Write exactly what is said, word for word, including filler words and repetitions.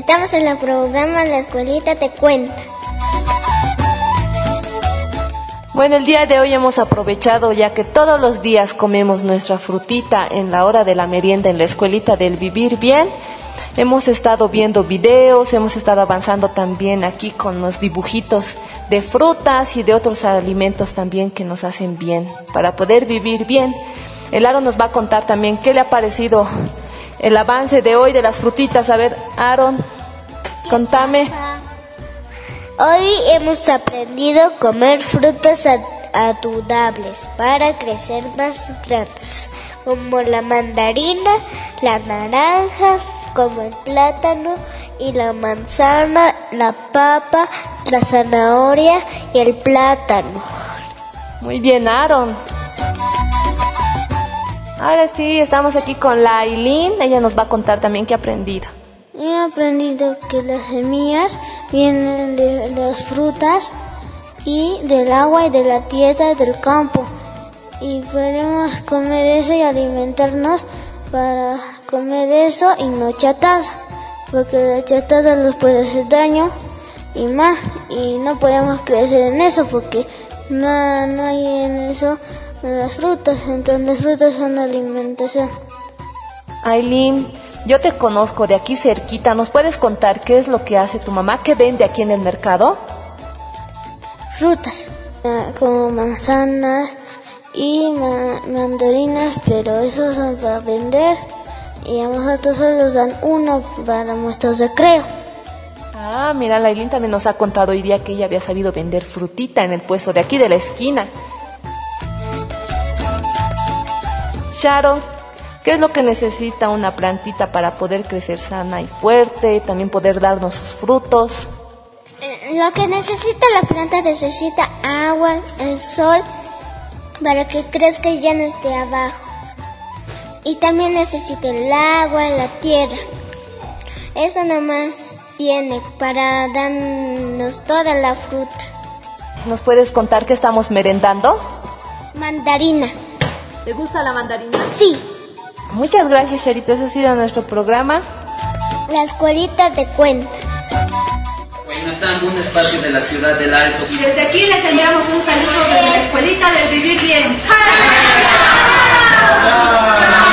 Estamos en el programa La Escuelita Te Cuenta. Bueno, el día de hoy hemos aprovechado, ya que todos los días comemos nuestra frutita en la hora de la merienda en la Escuelita del Vivir Bien. Hemos estado viendo videos, hemos estado avanzando también aquí con los dibujitos de frutas y de otros alimentos también que nos hacen bien para poder vivir bien. El Aaron nos va a contar también qué le ha parecido el avance de hoy de las frutitas. A ver, Aaron, contame. Hoy hemos aprendido a comer frutas saludables para crecer más grandes, como la mandarina, la naranja, como el plátano y la manzana, la papa, la zanahoria y el plátano. Muy bien, Aaron. Ahora sí, estamos aquí con la Aileen. Ella nos va a contar también qué ha aprendido. He aprendido que las semillas vienen de las frutas y del agua y de la tierra del campo. Y podemos comer eso y alimentarnos para comer eso y no chatarra, porque la chatarra nos puede hacer daño y más, y no podemos crecer en eso porque no, no hay en eso en las frutas. Entonces las frutas son alimentación. Aileen, yo te conozco de aquí cerquita. ¿Nos puedes contar qué es lo que hace tu mamá? ¿Qué vende aquí en el mercado? Frutas, como manzanas y ma- mandarinas, pero esos son para vender y a nosotros solo nos dan uno para nuestro recreo. Ah, mira, la Aileen también nos ha contado hoy día que ella había sabido vender frutita en el puesto de aquí de la esquina. Sharon, ¿qué es lo que necesita una plantita para poder crecer sana y fuerte, también poder darnos sus frutos? Eh, Lo que necesita la planta necesita agua, el sol, para que crezca y ya no esté abajo. Y también necesita el agua, la tierra. Eso nomás tiene para darnos toda la fruta. ¿Nos puedes contar qué estamos merendando? Mandarina. ¿Te gusta la mandarina? Sí. Muchas gracias, Charito. Ese ha sido nuestro programa. La Escuelita Te Cuenta. Guaynatán, un espacio de la ciudad del Alto. Y desde aquí les enviamos un saludo desde la Escuelita del Vivir Bien. ¡Chao!